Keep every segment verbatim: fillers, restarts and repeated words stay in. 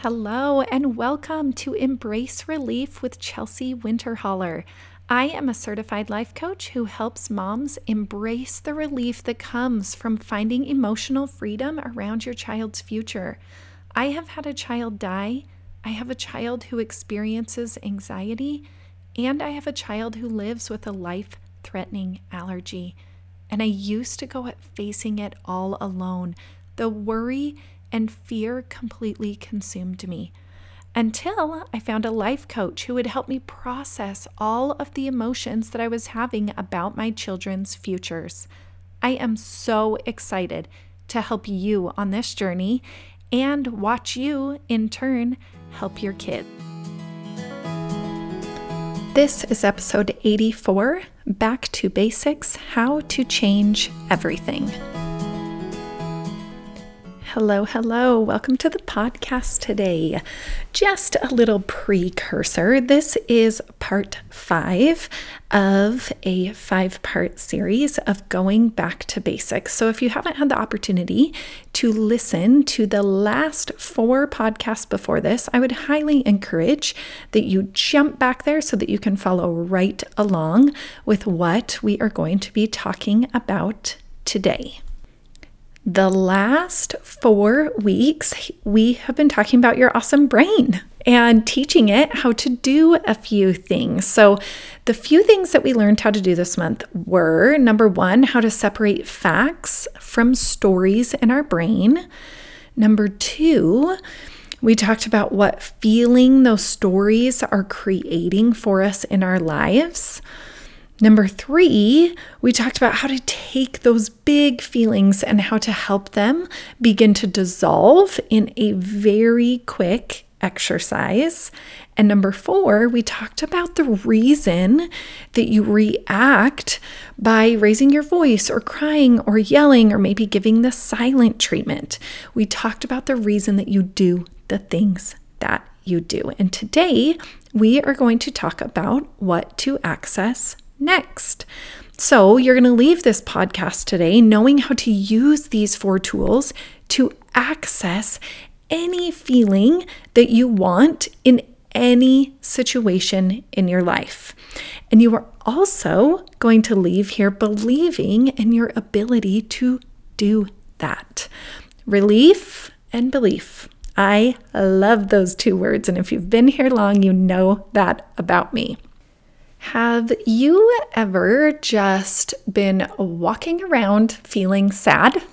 Hello and welcome to Embrace Relief with Chelsea Winterholler. I am a certified life coach who helps moms embrace the relief that comes from finding emotional freedom around your child's future. I have had a child die, I have a child who experiences anxiety, and I have a child who lives with a life-threatening allergy. And I used to go at facing it all alone. The worry and fear completely consumed me until I found a life coach who would help me process all of the emotions that I was having about my children's futures. I am so excited to help you on this journey and watch you, in turn, help your kids. This is episode eighty-four, Back to Basics, How to Change Everything. Hello, hello. Welcome to the podcast today. Just a little precursor. This is part five of a five-part series of going back to basics. So if you haven't had the opportunity to listen to the last four podcasts before this, I would highly encourage that you jump back there so that you can follow right along with what we are going to be talking about today. The last four weeks, we have been talking about your awesome brain and teaching it how to do a few things. So the few things that we learned how to do this month were, number one, how to separate facts from stories in our brain. Number two, we talked about what feeling those stories are creating for us in our lives. Number three, we talked about how to take those big feelings and how to help them begin to dissolve in a very quick exercise. And number four, we talked about the reason that you react by raising your voice or crying or yelling or maybe giving the silent treatment. We talked about the reason that you do the things that you do. And today, we are going to talk about what to access next. So you're going to leave this podcast today knowing how to use these four tools to access any feeling that you want in any situation in your life. And you are also going to leave here believing in your ability to do that. Relief and belief. I love those two words. And if you've been here long, you know that about me. Have you ever just been walking around feeling sad?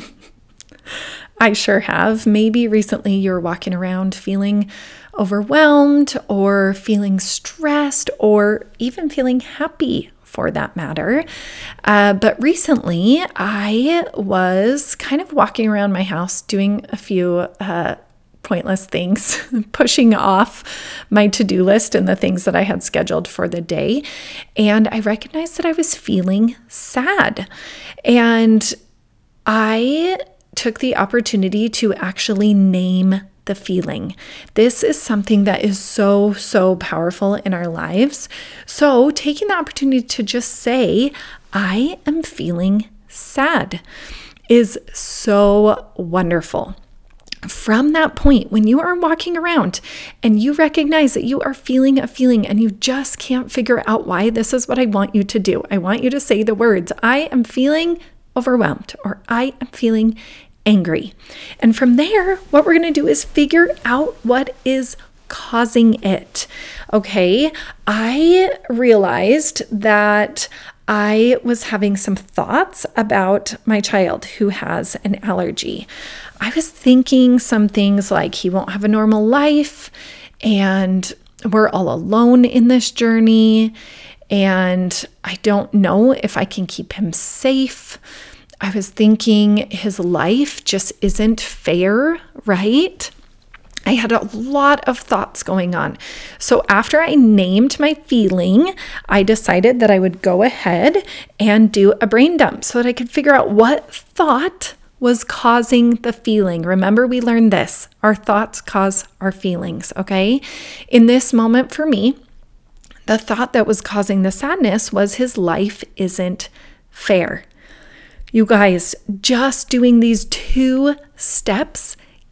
I sure have. Maybe recently you're walking around feeling overwhelmed or feeling stressed or even feeling happy for that matter. Uh, but recently I was kind of walking around my house doing a few uh pointless things, pushing off my to-do list and the things that I had scheduled for the day. And I recognized that I was feeling sad. And I took the opportunity to actually name the feeling. This is something that is so, so powerful in our lives. So taking the opportunity to just say, I am feeling sad, is so wonderful. From that point, when you are walking around and you recognize that you are feeling a feeling and you just can't figure out why, this is what I want you to do. I want you to say the words, I am feeling overwhelmed, or I am feeling angry. And from there, what we're going to do is figure out what is causing it. Okay, I realized that I was having some thoughts about my child who has an allergy. I was thinking some things like he won't have a normal life and we're all alone in this journey and I don't know if I can keep him safe. I was thinking his life just isn't fair, right? I had a lot of thoughts going on. So after I named my feeling, I decided that I would go ahead and do a brain dump so that I could figure out what thought was causing the feeling. Remember, we learned this. Our thoughts cause our feelings, okay? In this moment for me, the thought that was causing the sadness was his life isn't fair. You guys, just doing these two steps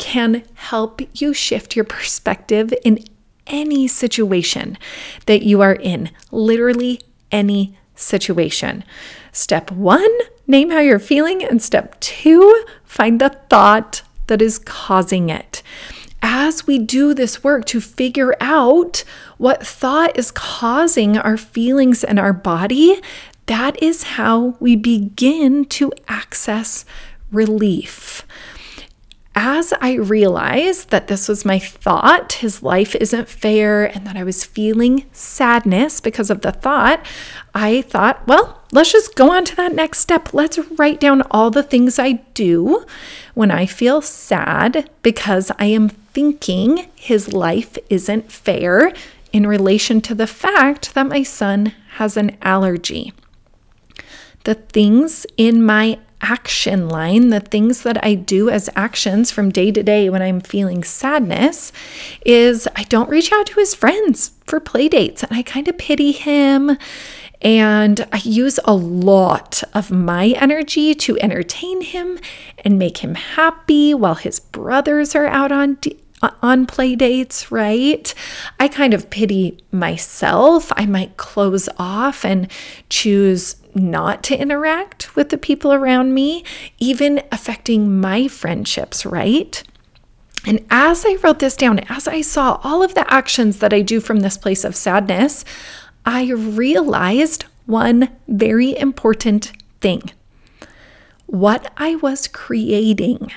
can help you shift your perspective in any situation that you are in, literally any situation. Step one, name how you're feeling. And step two, find the thought that is causing it. As we do this work to figure out what thought is causing our feelings and our body, that is how we begin to access relief. As I realized that this was my thought, his life isn't fair, and that I was feeling sadness because of the thought, I thought, well, let's just go on to that next step. Let's write down all the things I do when I feel sad because I am thinking his life isn't fair in relation to the fact that my son has an allergy. The things in my action line, the things that I do as actions from day to day when I'm feeling sadness, is I don't reach out to his friends for play dates, and I kind of pity him. And I use a lot of my energy to entertain him and make him happy while his brothers are out on d- on play dates, right? I kind of pity myself. I might close off and choose not to interact with the people around me, even affecting my friendships, right? And as I wrote this down, as I saw all of the actions that I do from this place of sadness, I realized one very important thing. What I was creating,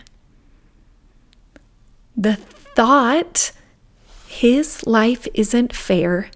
the thought his life isn't fair,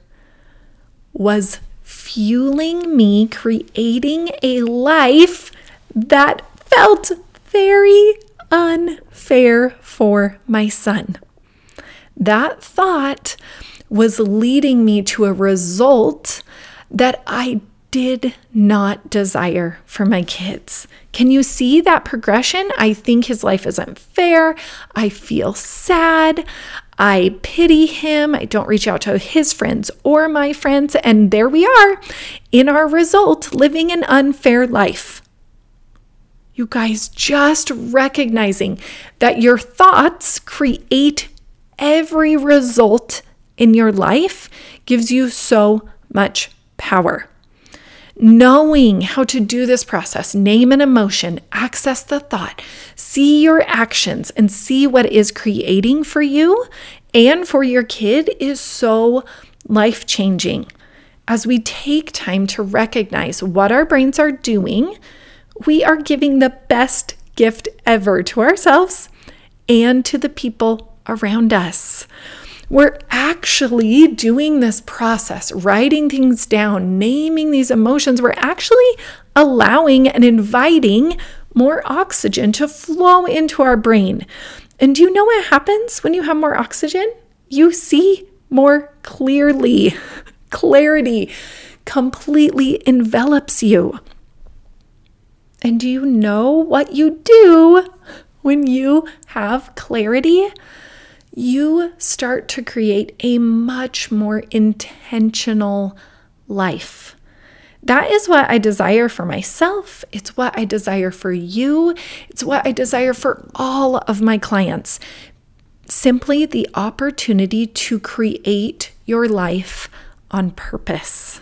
was fueling me creating a life that felt very unfair for my son. That thought was leading me to a result that I did not desire for my kids. Can you see that progression? I think his life isn't fair. I feel sad. I pity him. I don't reach out to his friends or my friends. And there we are in our result, living an unfair life. You guys, just recognizing that your thoughts create every result in your life gives you so much power. Knowing how to do this process, name an emotion, access the thought, see your actions, and see what is creating for you and for your kid is so life-changing. As we take time to recognize what our brains are doing, we are giving the best gift ever to ourselves and to the people around us. We're actually doing this process, writing things down, naming these emotions. We're actually allowing and inviting more oxygen to flow into our brain. And do you know what happens when you have more oxygen? You see more clearly. Clarity completely envelops you. And do you know what you do when you have clarity? You start to create a much more intentional life. That is what I desire for myself. It's what I desire for you. It's what I desire for all of my clients. Simply the opportunity to create your life on purpose.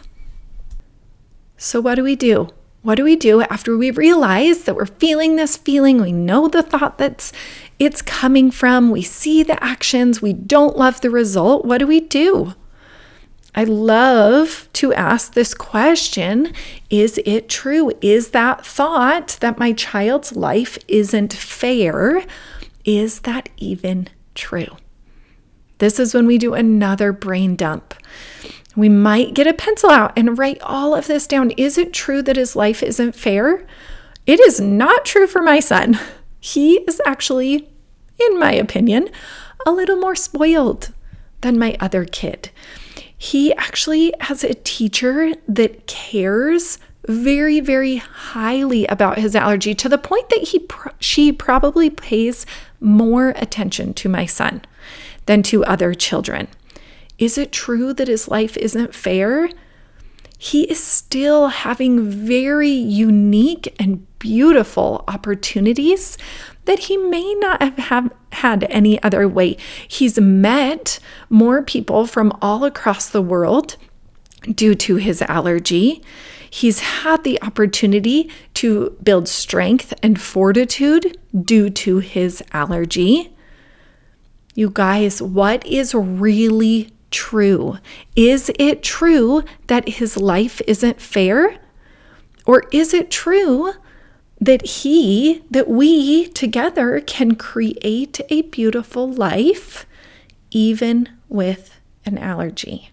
So what do we do? What do we do after we realize that we're feeling this feeling? We know the thought that's it's coming from. We see the actions. We don't love the result. What do we do? I love to ask this question. Is it true? Is that thought that my child's life isn't fair? Is that even true? This is when we do another brain dump. We might get a pencil out and write all of this down. Is it true that his life isn't fair? It is not true for my son. He is actually, in my opinion, a little more spoiled than my other kid. He actually has a teacher that cares very, very highly about his allergy to the point that he pr- she probably pays more attention to my son than to other children. Is it true that his life isn't fair? He is still having very unique and beautiful opportunities that he may not have, have had any other way. He's met more people from all across the world due to his allergy. He's had the opportunity to build strength and fortitude due to his allergy. You guys, what is really true? Is it true that his life isn't fair? Or is it true that he, that we together can create a beautiful life even with an allergy?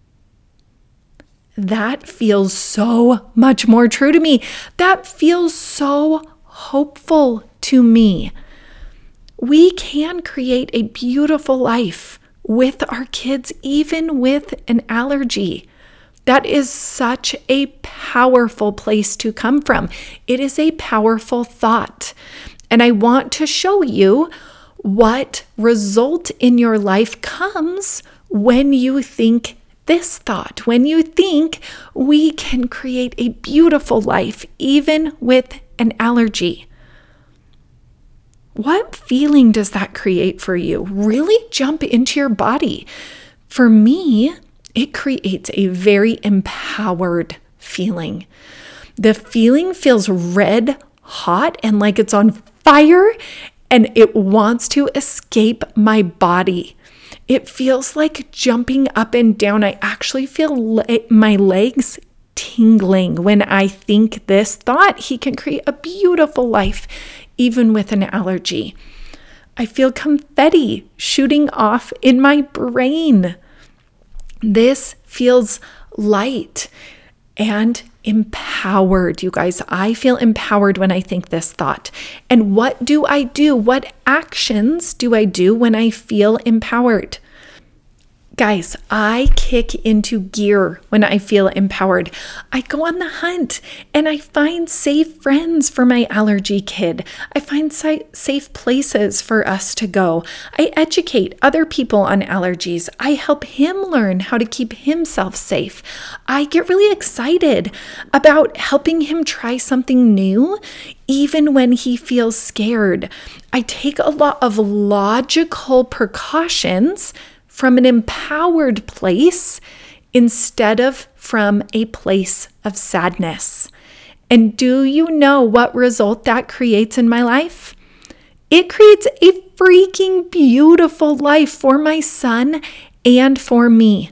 That feels so much more true to me. That feels so hopeful to me. We can create a beautiful life with our kids, even with an allergy. That is such a powerful place to come from. It is a powerful thought. And I want to show you what result in your life comes when you think this thought, when you think we can create a beautiful life even with an allergy. What feeling does that create for you? Really jump into your body. For me, it creates a very empowered feeling. The feeling feels red hot and like it's on fire, and it wants to escape my body. It feels like jumping up and down. I actually feel le- my legs tingling when I think this thought. He can create a beautiful life even with an allergy. I feel confetti shooting off in my brain. This feels light and empowered, you guys. I feel empowered when I think this thought. And what do I do? What actions do I do when I feel empowered? Guys, I kick into gear when I feel empowered. I go on the hunt and I find safe friends for my allergy kid. I find safe places for us to go. I educate other people on allergies. I help him learn how to keep himself safe. I get really excited about helping him try something new, even when he feels scared. I take a lot of logical precautions from an empowered place instead of from a place of sadness. And do you know what result that creates in my life? It creates a freaking beautiful life for my son and for me.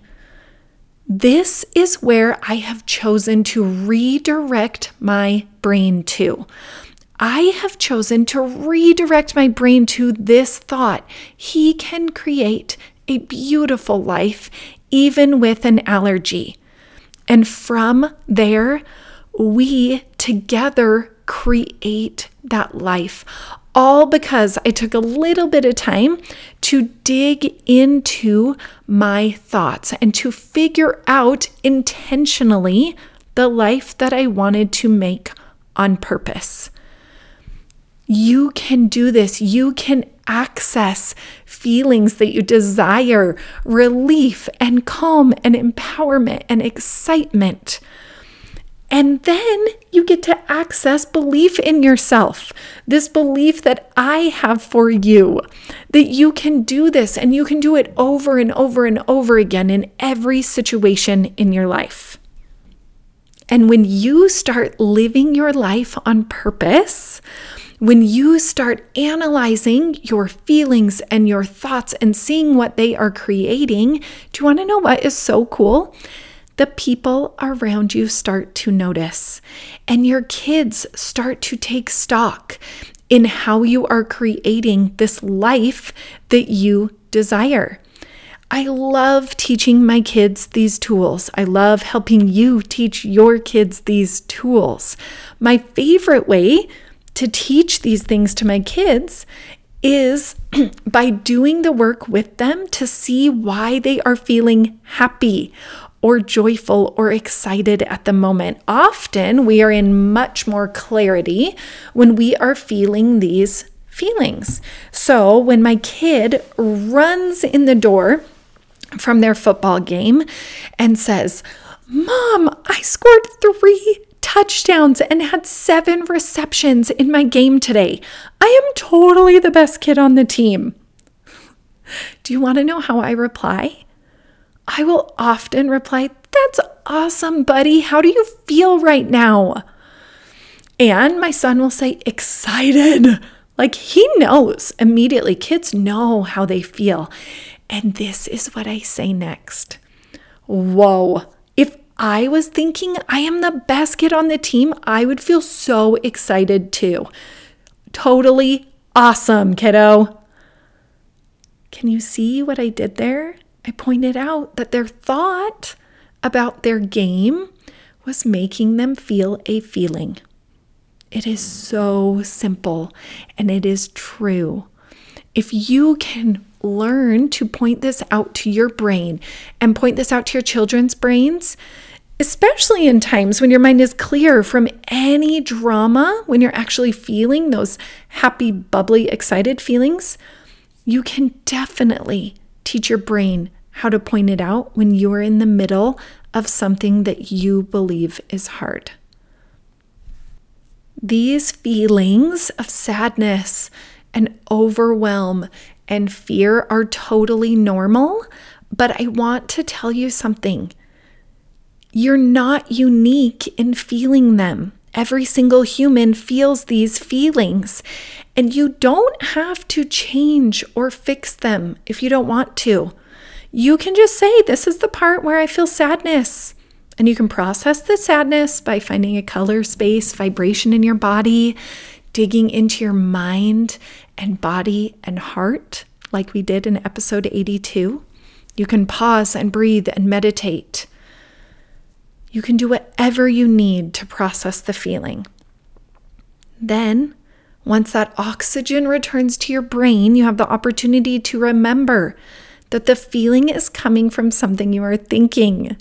This is where I have chosen to redirect my brain to. I have chosen to redirect my brain to this thought. He can create a beautiful life, even with an allergy. And from there, we together create that life. All because I took a little bit of time to dig into my thoughts and to figure out intentionally the life that I wanted to make on purpose. You can do this. You can access feelings that you desire, relief and calm and empowerment and excitement. And then you get to access belief in yourself, this belief that I have for you, that you can do this and you can do it over and over and over again in every situation in your life. And when you start living your life on purpose, when you start analyzing your feelings and your thoughts and seeing what they are creating, do you want to know what is so cool? The people around you start to notice, and your kids start to take stock in how you are creating this life that you desire. I love teaching my kids these tools. I love helping you teach your kids these tools. My favorite way to teach these things to my kids is by doing the work with them to see why they are feeling happy or joyful or excited at the moment. Often we are in much more clarity when we are feeling these feelings. So when my kid runs in the door from their football game and says, "Mom, I scored three touchdowns and had seven receptions in my game today. I am totally the best kid on the team. Do you want to know how I reply? I will often reply, that's awesome, buddy. How do you feel right now? And my son will say, excited. Like he knows immediately. Kids know how they feel. And this is what I say next. Whoa. If I was thinking I am the best kid on the team, I would feel so excited too. Totally awesome, kiddo. Can you see what I did there? I pointed out that their thought about their game was making them feel a feeling. It is so simple and it is true. If you can learn to point this out to your brain and point this out to your children's brains, especially in times when your mind is clear from any drama, when you're actually feeling those happy, bubbly, excited feelings, you can definitely teach your brain how to point it out when you are in the middle of something that you believe is hard. These feelings of sadness and overwhelm and fear are totally normal, but I want to tell you something. You're not unique in feeling them. Every single human feels these feelings, and you don't have to change or fix them if you don't want to. You can just say, this is the part where I feel sadness. And you can process the sadness by finding a color, space, vibration in your body, digging into your mind and body and heart, like we did in episode eighty-two. You can pause and breathe and meditate. You can do whatever you need to process the feeling. Then, once that oxygen returns to your brain, you have the opportunity to remember that the feeling is coming from something you are thinking.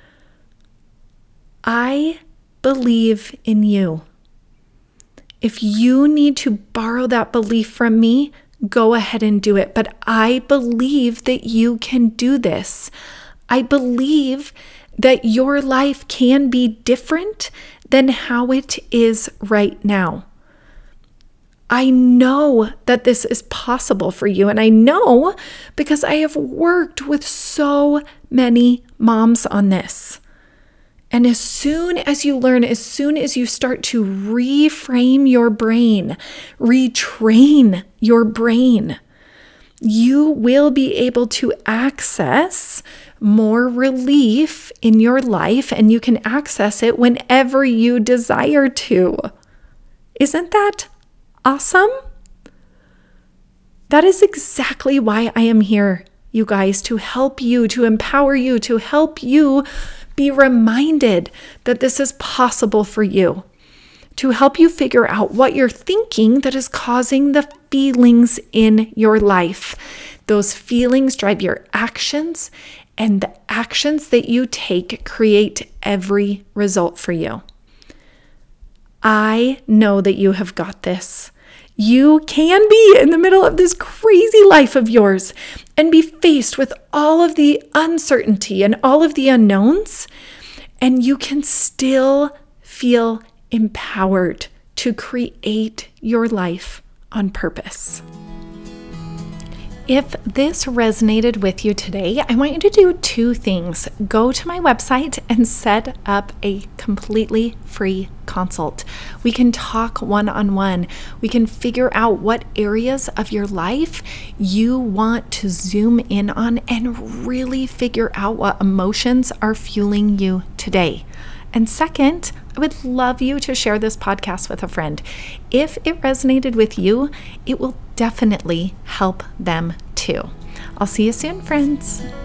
I believe in you. If you need to borrow that belief from me, go ahead and do it. But I believe that you can do this. I believe that your life can be different than how it is right now. I know that this is possible for you, and I know because I have worked with so many moms on this. And as soon as you learn, as soon as you start to reframe your brain, retrain your brain, you will be able to access more relief in your life, and you can access it whenever you desire to. Isn't that awesome? That is exactly why I am here, you guys, to help you, to empower you, to help you be reminded that this is possible for you, to help you figure out what you're thinking that is causing the feelings in your life. Those feelings drive your actions, and the actions that you take create every result for you. I know that you have got this. You can be in the middle of this crazy life of yours and be faced with all of the uncertainty and all of the unknowns, and you can still feel empowered to create your life on purpose. If this resonated with you today, I want you to do two things. Go to my website and set up a completely free consult. We can talk one-on-one. We can figure out what areas of your life you want to zoom in on and really figure out what emotions are fueling you today. And second, I would love you to share this podcast with a friend. If it resonated with you, it will definitely help them too. I'll see you soon, friends.